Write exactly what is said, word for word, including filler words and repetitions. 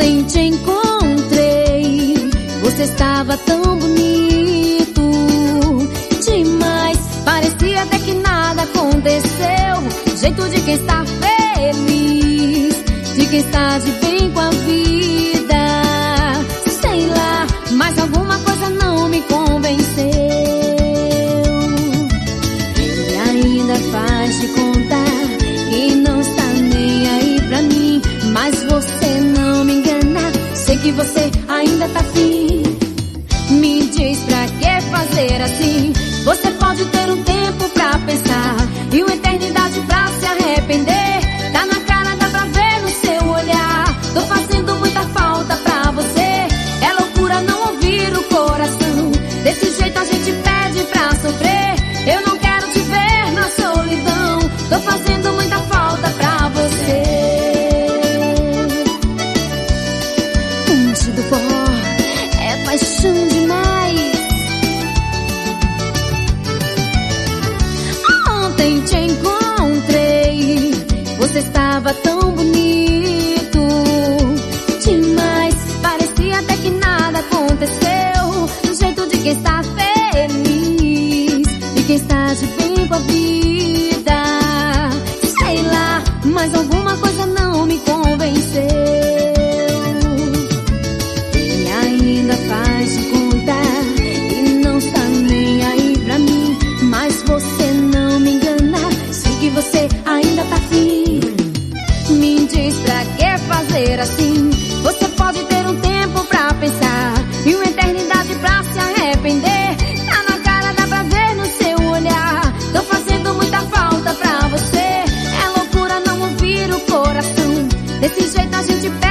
Ontem te encontrei, você estava tão bonito demais. Parecia até que nada aconteceu. Jeito de quem está feliz, de quem está de bem com a vida. Sei lá, mas alguma coisa não me convenceu. Ele ainda faz de contar que não está nem aí pra mim, mas você não me engana, sei que você ainda tá afim. Me diz pra que fazer assim? Você pode ter um tempo pra pensar e uma eternidade pra se arrepender. Tá na cara, dá pra ver no seu olhar. Tô fazendo muita falta pra você. É loucura não ouvir o coração. Desse jeito a gente pede pra sofrer. Eu não quero te ver na solidão. Tô fazendo muita falta pra você. Ungido forró é paixão demais. Ontem te encontrei, você estava tão bonito demais. Parecia até que nada aconteceu. Do jeito de quem está feliz, de quem está de bem com a vida. Sei lá, mas alguma coisa não me convenceu. Ele ainda faz de contar e não está nem aí pra mim, mas você não me engana, sei que você ainda tá afim. Me diz pra que fazer assim? Você pode ter um tempo pra pensar e uma eternidade pra se arrepender. Tá na cara, dá pra ver no seu olhar. Tô fazendo muita falta pra você. É loucura não ouvir o coração. Desse jeito a gente perde.